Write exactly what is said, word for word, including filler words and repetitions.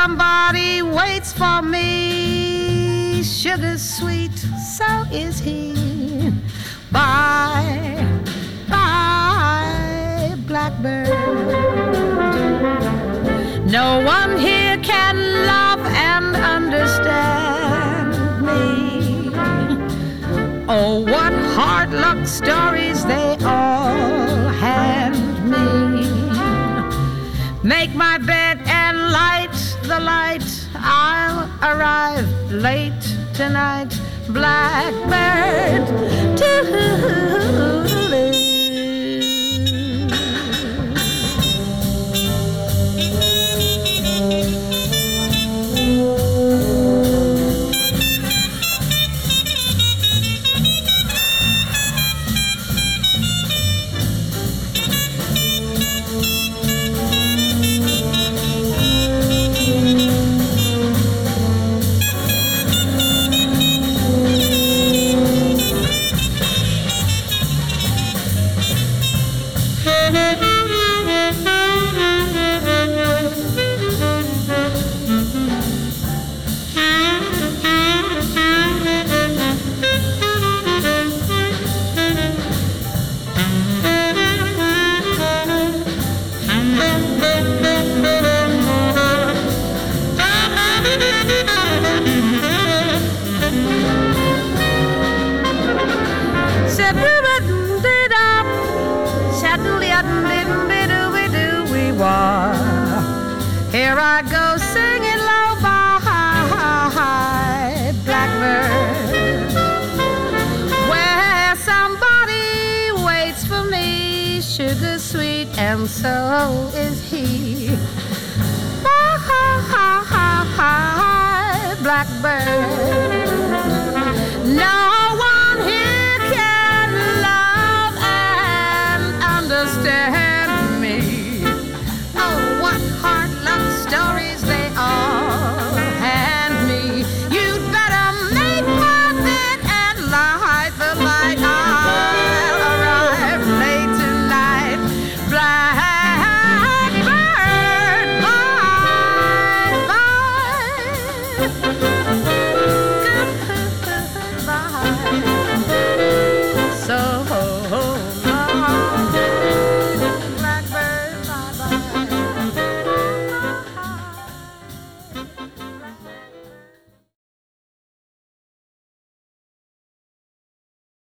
somebody waits for me, sugar sweet, so is he. Bye, bye, blackbird. No one here can love and understand me. Oh, what hard luck stories they all hand me. Make my bed and light the light. I'll arrive late tonight. Blackbird, toodaloo. Here I go singing low, bye, blackbird. Where somebody waits for me, sugar sweet, and so is he. Bye, blackbird. No